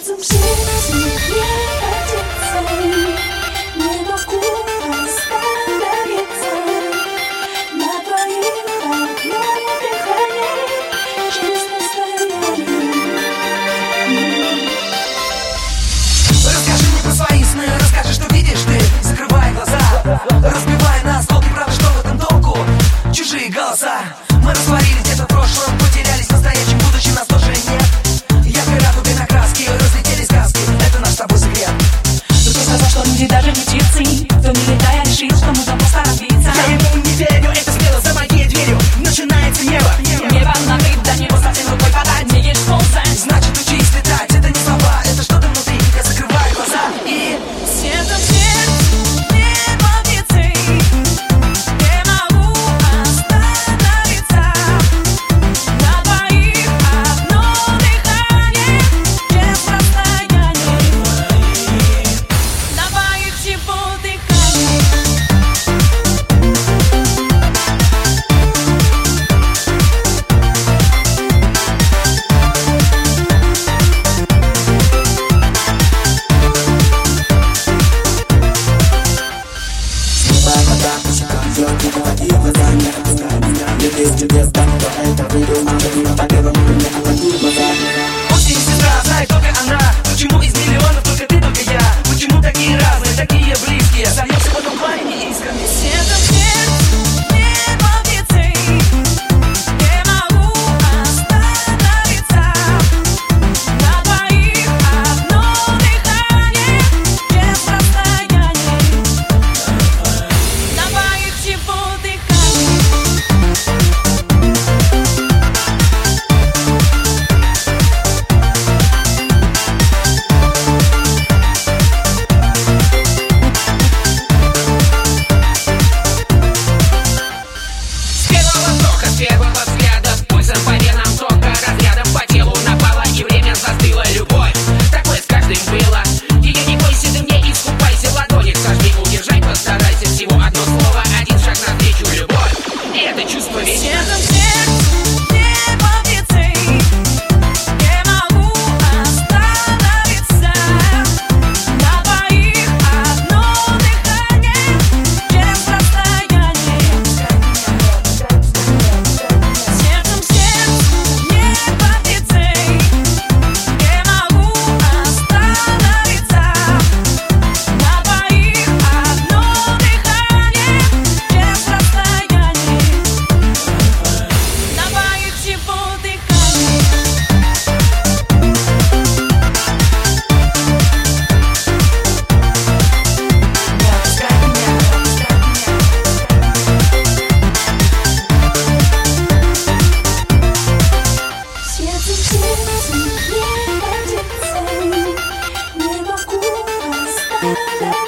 Сердцем в сердце не одеться, не могу остановиться. На твоих одно дыхание, честное стояние. Расскажи мне про свои сны, расскажи, что видишь ты. Закрывай глаза, разбивай нас, толки, правда, что в этом толку? Чужие голоса, мы растворились где-то в прошлом, потерялись в настоящем, будущем нас тоже нет. Яркой радугой на краске разлетелись сказки, это наш с тобой секрет. Кто сказал, что люди даже не птицы? Кто не летая решил, что можно просто разбиться? Я ему не верю, это смело за моей дверью начинается небо. Небо накрыт, до него совсем рукой подать, не есть солнце. Значит, учись летать, это не слова, это что-то внутри. Я закрываю глаза и... Сердцем в сердце небо птицы, не могу остановиться. На двоих одно дыхание, без расстояния. На двоих всего дыхание. Осень, сестра, знает только она. Почему из миллионов только ты, только я? Почему такие разные, такие близкие? Сольемся в этом плане неискренне. Сердцем в сердце небо птицы, не могу остановиться. На двоих одно дыхание, без расстояния. На двоих всего дыхание. С первого вздоха, с первого взгляда, пульсом по венам тонко, разрядом по телу напала, и время застыла любовь. Такое с каждым было. Ее не бойся, ты мне искупайся в ладонях, сожми, удержай, постарайся. Всего одно слово, один шаг навстречу, любовь. И это чувство вечно. Сердцем в сердце небо птицы, не могу остановиться. На двоих одно дыхание, без расстояния. Сердцем в сердце небо птицы, не могу остановиться. На двоих одно дыхание, без расстояния. На двоих всего дыхание. Сердцем в сердце не одеться, не могу остановиться.